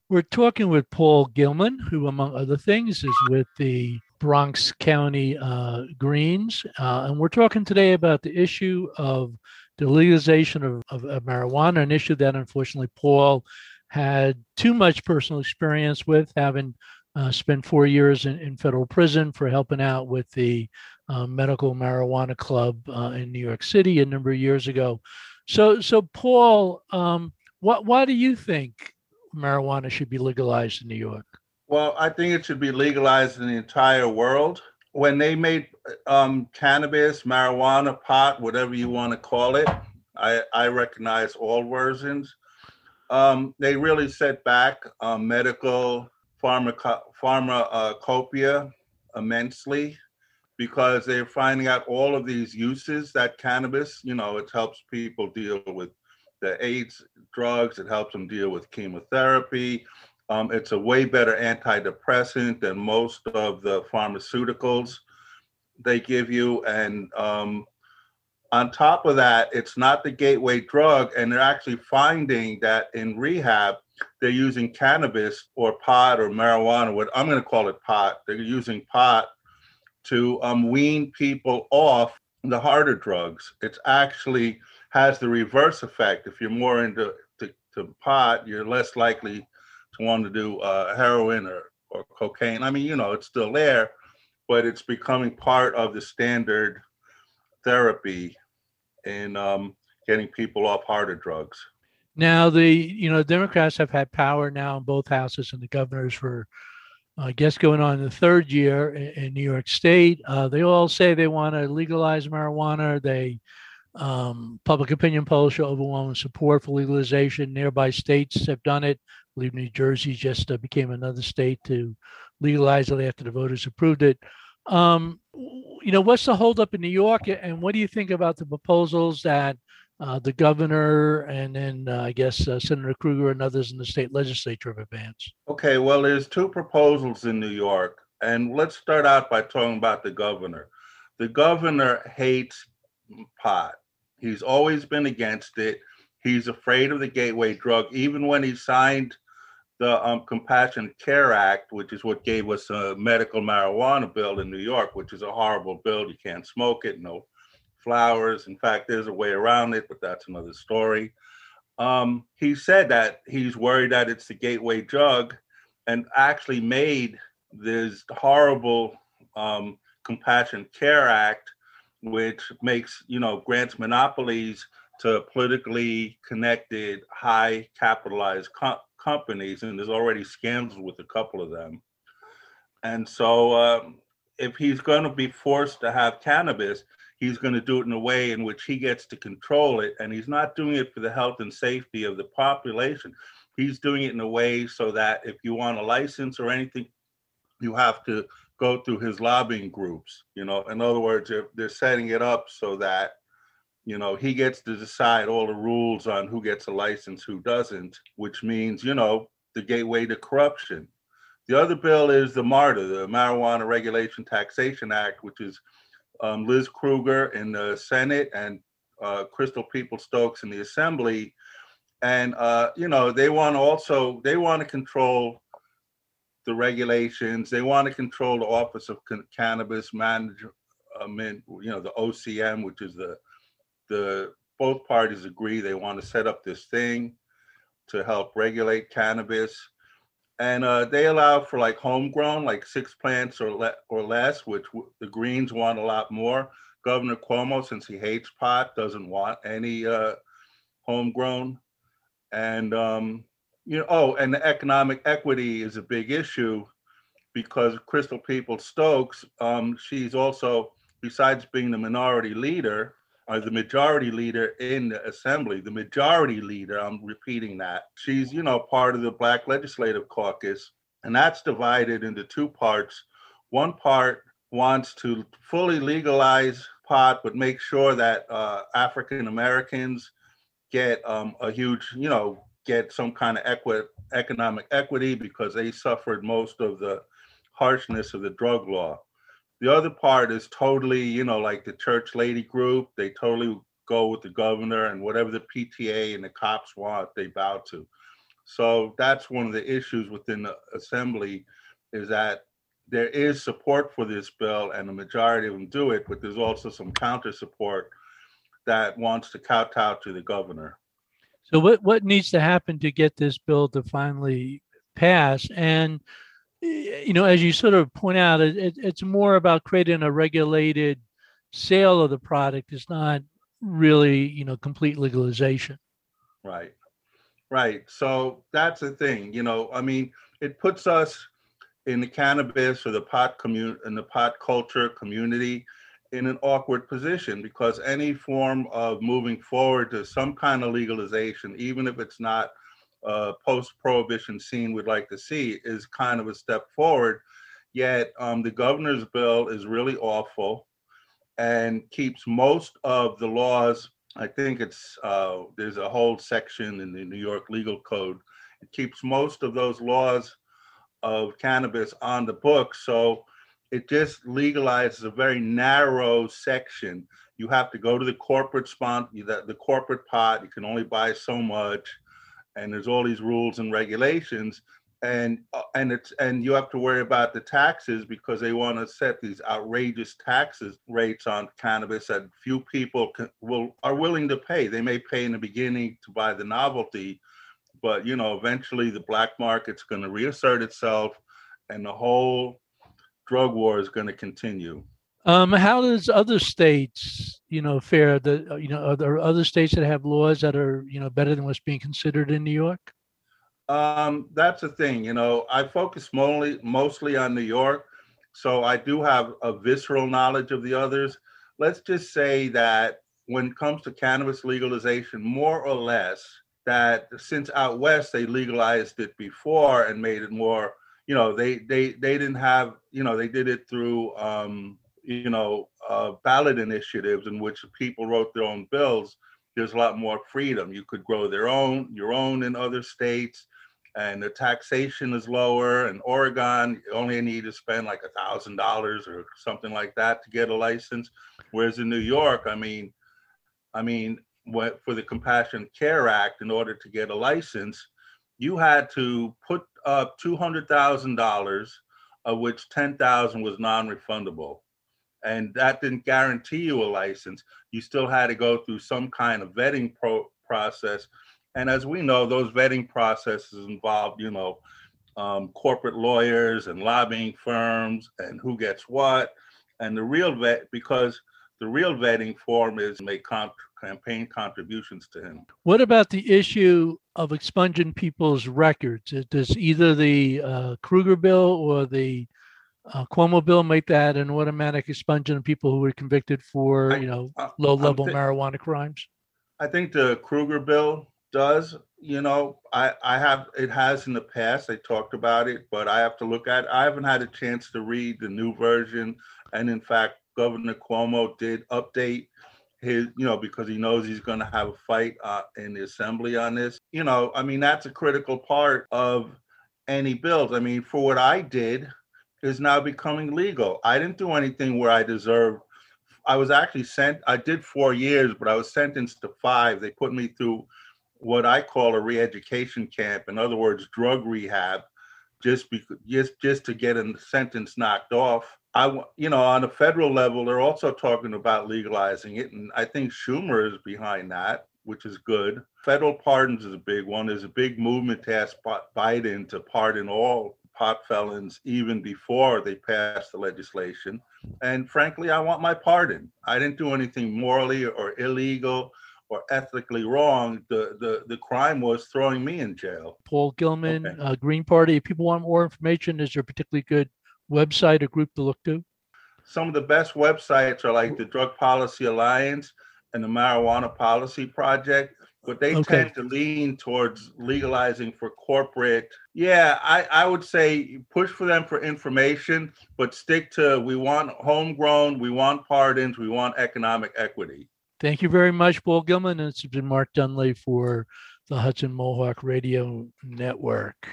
We're talking with Paul Gilman, who, among other things, is with the Bronx County Greens. And we're talking today about the issue of the legalization of marijuana, an issue that unfortunately Paul had too much personal experience with, having spent 4 years in federal prison for helping out with the medical marijuana club in New York City a number of years ago. So Paul, why do you think marijuana should be legalized in New York? Well, I think it should be legalized in the entire world. When they made cannabis, marijuana, pot, whatever you want to call it, I recognize all versions. They really set back medical pharmacopoeia immensely because they're finding out all of these uses that cannabis, it helps people deal with the AIDS drugs, it helps them deal with chemotherapy. It's a way better antidepressant than most of the pharmaceuticals they give you. And on top of that, it's not the gateway drug. And they're actually finding that in rehab, they're using cannabis or pot or marijuana, what I'm going to call it pot. They're using pot to wean people off the harder drugs. It's actually has the reverse effect. If you're more into to pot, you're less likely to want to do heroin or cocaine. I mean, it's still there, but it's becoming part of the standard therapy in getting people off harder drugs. Now, the Democrats have had power now in both houses and the governors for, I guess, going on the third year in New York State. They all say they want to legalize marijuana. Public opinion polls show overwhelming support for legalization. Nearby states have done it. I believe New Jersey just became another state to legalize it after the voters approved it. What's the holdup in New York, and what do you think about the proposals that the governor and then I guess Senator Kruger and others in the state legislature have advanced? Okay, well, there's two proposals in New York, and let's start out by talking about the governor. The governor hates pot. He's always been against it. He's afraid of the gateway drug. Even when he signed the Compassionate Care Act, which is what gave us a medical marijuana bill in New York, which is a horrible bill. You can't smoke it, no flowers. In fact, there's a way around it, but that's another story. He said that he's worried that it's the gateway drug and actually made this horrible Compassionate Care Act, which makes, grants monopolies to politically connected, high capitalized companies. And there's already scandals with a couple of them. And so if he's going to be forced to have cannabis, he's going to do it in a way in which he gets to control it. And he's not doing it for the health and safety of the population. He's doing it in a way so that if you want a license or anything, you have to go through his lobbying groups. In other words, they're setting it up so that, he gets to decide all the rules on who gets a license, who doesn't, which means, the gateway to corruption. The other bill is the MARTA, the Marijuana Regulation Taxation Act, which is Liz Kruger in the Senate and Crystal Peoples-Stokes in the Assembly. And, they want to control the regulations. They want to control the Office of Cannabis Management, the OCM, which is the both parties agree they want to set up this thing to help regulate cannabis. And they allow for like homegrown, like 6 plants or less, which the Greens want a lot more. Governor Cuomo, since he hates pot, doesn't want any homegrown. And, and the economic equity is a big issue because Crystal Peoples-Stokes, she's also, besides being the minority leader, the majority leader in the assembly, the majority leader, I'm repeating that. She's, part of the Black Legislative Caucus, and that's divided into two parts. One part wants to fully legalize pot, but make sure that African Americans get a huge, get some kind of economic equity because they suffered most of the harshness of the drug law. The other part is totally, like the church lady group. They totally go with the governor and whatever the PTA and the cops want, they bow to. So that's one of the issues within the assembly, is that there is support for this bill and the majority of them do it, but there's also some counter support that wants to kowtow to the governor. So what needs to happen to get this bill to finally pass? And as you sort of point out, it's more about creating a regulated sale of the product. It's not really, complete legalization. Right. Right. So that's the thing, I mean, it puts us in the cannabis or the pot in the pot culture community in an awkward position, because any form of moving forward to some kind of legalization, even if it's not a post-prohibition scene we'd like to see, is kind of a step forward. Yet the governor's bill is really awful and keeps most of the laws. I think there's a whole section in the New York Legal Code. It keeps most of those laws of cannabis on the books. So it just legalizes a very narrow section. You have to go to the corporate the corporate pot. You can only buy so much, and there's all these rules and regulations. And you have to worry about the taxes, because they want to set these outrageous taxes rates on cannabis that few people are willing to pay. They may pay in the beginning to buy the novelty, but eventually the black market's going to reassert itself, and the whole drug war is going to continue. How does other states, fare? Are there other states that have laws that are, better than what's being considered in New York? That's the thing. I focus mostly on New York, so I do have a visceral knowledge of the others. Let's just say that when it comes to cannabis legalization, more or less, that since out west they legalized it before and made it more, they didn't have, they did it through ballot initiatives in which people wrote their own bills. There's a lot more freedom. You could grow your own in other states, and the taxation is lower. In Oregon, you only need to spend like $1,000 or something like that to get a license. Whereas in New York, I mean, for the Compassionate Care Act, in order to get a license, you had to put up $200,000, of which $10,000 was non-refundable. And that didn't guarantee you a license. You still had to go through some kind of vetting process. And as we know, those vetting processes involve, corporate lawyers and lobbying firms and who gets what. And the real vetting form is make campaign contributions to him. What about the issue of expunging people's records? Does either the Kruger bill or the Cuomo bill make that an automatic expungement of people who were convicted for, low-level marijuana crimes? I think the Kruger bill does. It has in the past. They talked about it, but I have to look at it. I haven't had a chance to read the new version. And in fact, Governor Cuomo did update his, because he knows he's going to have a fight in the assembly on this. That's a critical part of any bills. For what I did is now becoming legal. I didn't do anything where I deserved. I was actually I did 4 years, but I was sentenced to 5. They put me through what I call a re-education camp. In other words, drug rehab, just to get a sentence knocked off. On a federal level, they're also talking about legalizing it. And I think Schumer is behind that, which is good. Federal pardons is a big one. There's a big movement to ask Biden to pardon all pot felons even before they pass the legislation. And frankly, I want my pardon. I didn't do anything morally or illegal or ethically wrong. The crime was throwing me in jail. Paul Gilman, okay. Green Party. If people want more information, is there a particularly good website or group to look to? Some of the best websites are like the Drug Policy Alliance and the Marijuana Policy Project, but they tend to lean towards legalizing for corporate. Yeah, I would say push for them for information, but stick to, we want homegrown, we want pardons, we want economic equity. Thank you very much, Paul Gilman. And it's been Mark Dunlea for the Hudson Mohawk Radio Network.